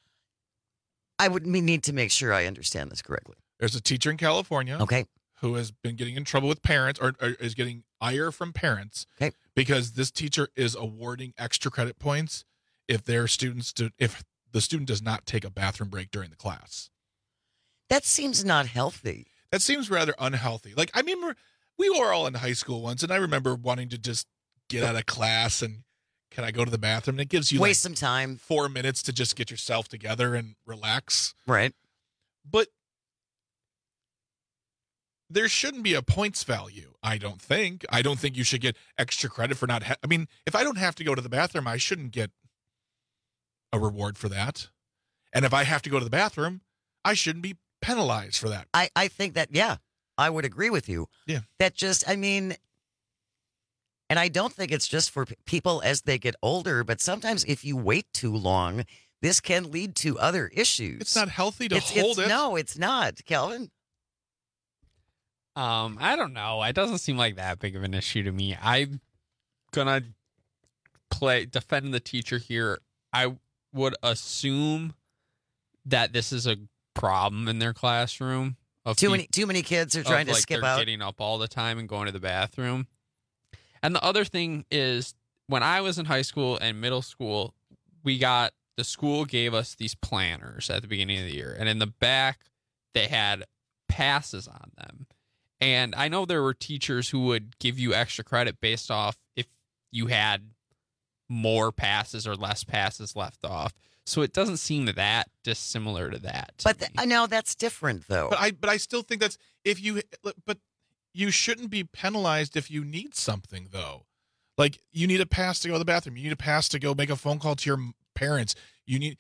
We need to make sure I understand this correctly. There's a teacher in California who has been getting in trouble with parents or is getting ire from parents because this teacher is awarding extra credit points if the student does not take a bathroom break during the class. That seems not healthy. That seems rather unhealthy. Like, I remember we were all in high school once, and I remember wanting to just get out of class and can I go to the bathroom? And it gives you waste some time, 4 minutes to just get yourself together and relax. Right. But there shouldn't be a points value, I don't think. I don't think you should get extra credit for not... if I don't have to go to the bathroom, I shouldn't get a reward for that. And if I have to go to the bathroom, I shouldn't be penalized for that. I think that, I would agree with you. Yeah. That just, and I don't think it's just for people as they get older, but sometimes if you wait too long this can lead to other issues. It's not healthy to hold it. No, it's not, Kelvin. I don't know. It doesn't seem like that big of an issue to me. I'm gonna defend the teacher here. I would assume that this is a problem in their classroom. Too many kids are trying to skip they're out. Getting up all the time and going to the bathroom. And the other thing is, when I was in high school and middle school, the school gave us these planners at the beginning of the year, and in the back they had passes on them. And I know there were teachers who would give you extra credit based off if you had more passes or less passes left off. So it doesn't seem that dissimilar to that. But I know that's different, though. But I still think that's but you shouldn't be penalized if you need something, though. Like, you need a pass to go to the bathroom. You need a pass to go make a phone call to your parents. You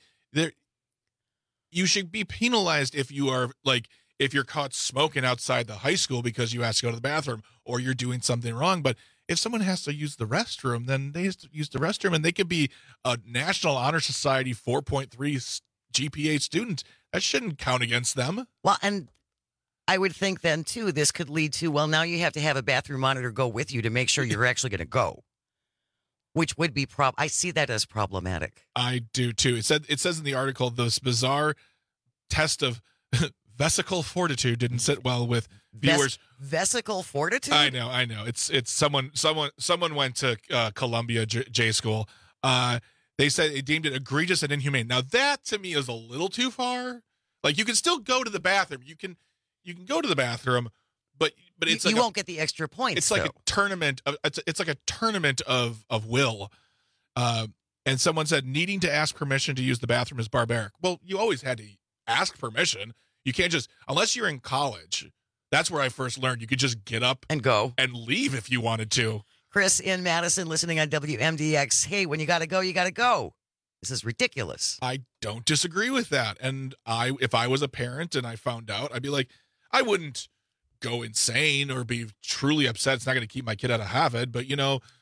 should be penalized if you're caught smoking outside the high school because you have to go to the bathroom or you're doing something wrong. But if someone has to use the restroom, then they have to use the restroom, and they could be a National Honor Society 4.3 GPA student. That shouldn't count against them. Well, and I would think then, too, this could lead to, well, now you have to have a bathroom monitor go with you to make sure you're actually going to go, which would be I see that as problematic. I do, too. It says in the article, this bizarre test of vesical fortitude didn't sit well with viewers. Vesical fortitude? I know. It's someone went to Columbia J School. They said it deemed it egregious and inhumane. Now that to me is a little too far. Like, you can still go to the bathroom. You can go to the bathroom, but it's you won't get the extra points. It's like a tournament. It's like a tournament of will. And someone said needing to ask permission to use the bathroom is barbaric. Well, you always had to ask permission. You can't just, unless you're in college. That's where I first learned you could just get up and go and leave if you wanted to. Chris in Madison listening on WMDX. Hey, when you got to go, you got to go. This is ridiculous. I don't disagree with that. And if I was a parent and I found out, I'd be like, I wouldn't go insane or be truly upset. It's not going to keep my kid out of Harvard. But,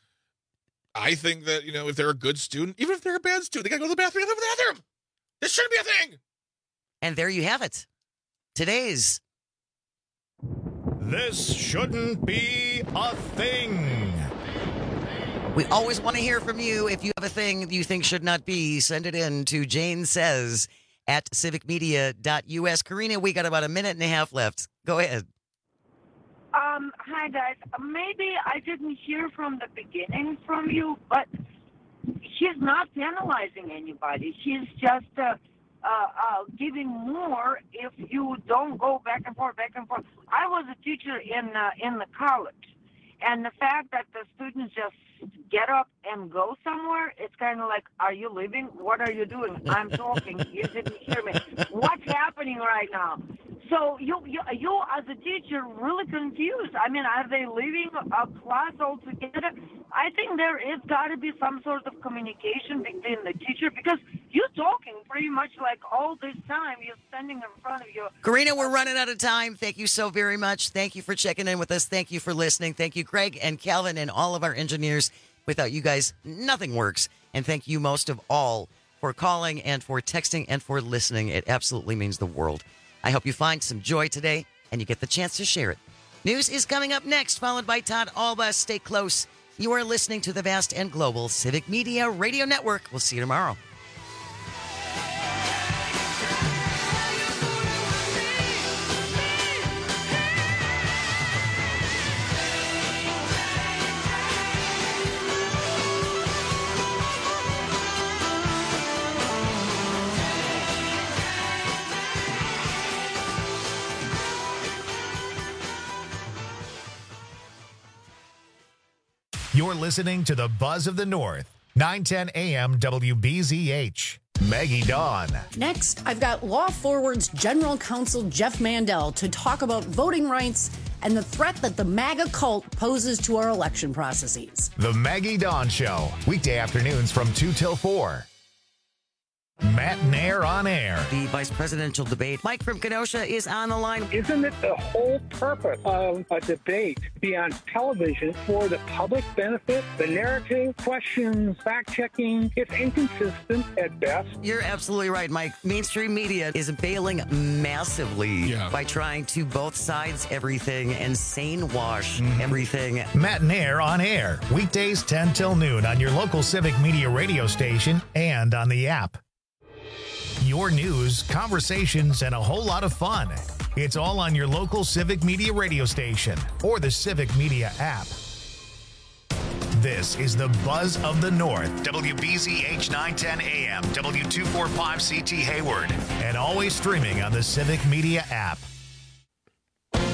I think that, if they're a good student, even if they're a bad student, they got to go to the bathroom. Go to the bathroom. This shouldn't be a thing. And there you have it. Today's This Shouldn't Be a Thing. We always want to hear from you. If you have a thing you think should not be, send it in to Jane Says at civicmedia.us. Karina, we got about a minute and a half left. Go ahead. Hi, guys. Maybe I didn't hear from the beginning from you, but she's not penalizing anybody. She's just giving more if you don't go back and forth. I was a teacher in the college, and the fact that the students just get up and go somewhere, it's kind of like, are you leaving? What are you doing? I'm talking. You didn't hear me. What's happening right now? So you as a teacher really confused. I mean, are they leaving a class altogether? I think there is got to be some sort of communication between the teacher, because you're talking pretty much like all this time. You're standing in front of you. Karina, we're running out of time. Thank you so very much. Thank you for checking in with us. Thank you for listening. Thank you, Craig and Calvin and all of our engineers. Without you guys, nothing works. And thank you most of all for calling and for texting and for listening. It absolutely means the world. I hope you find some joy today and you get the chance to share it. News is coming up next, followed by Todd Alba. Stay close. You are listening to the vast and global Civic Media Radio Network. We'll see you tomorrow. You're listening to the Buzz of the North, 910 AM WBZH. Maggie Dawn. Next, I've got Law Forward's General Counsel Jeff Mandel to talk about voting rights and the threat that the MAGA cult poses to our election processes. The Maggie Dawn Show, weekday afternoons from 2 till 4. Matt Nair on air. The vice presidential debate. Mike from Kenosha is on the line. Isn't it the whole purpose of a debate to be on television for the public benefit? The narrative, questions, fact-checking, it's inconsistent at best. You're absolutely right, Mike. Mainstream media is bailing massively by trying to both sides everything and sane wash everything. Matt Nair on air. Weekdays 10 till noon on your local Civic Media radio station and on the app. Your news, conversations, and a whole lot of fun. It's all on your local Civic Media radio station or the Civic Media app. This is the Buzz of the North, WBZH 910 AM, W245CT Hayward, and always streaming on the Civic Media app.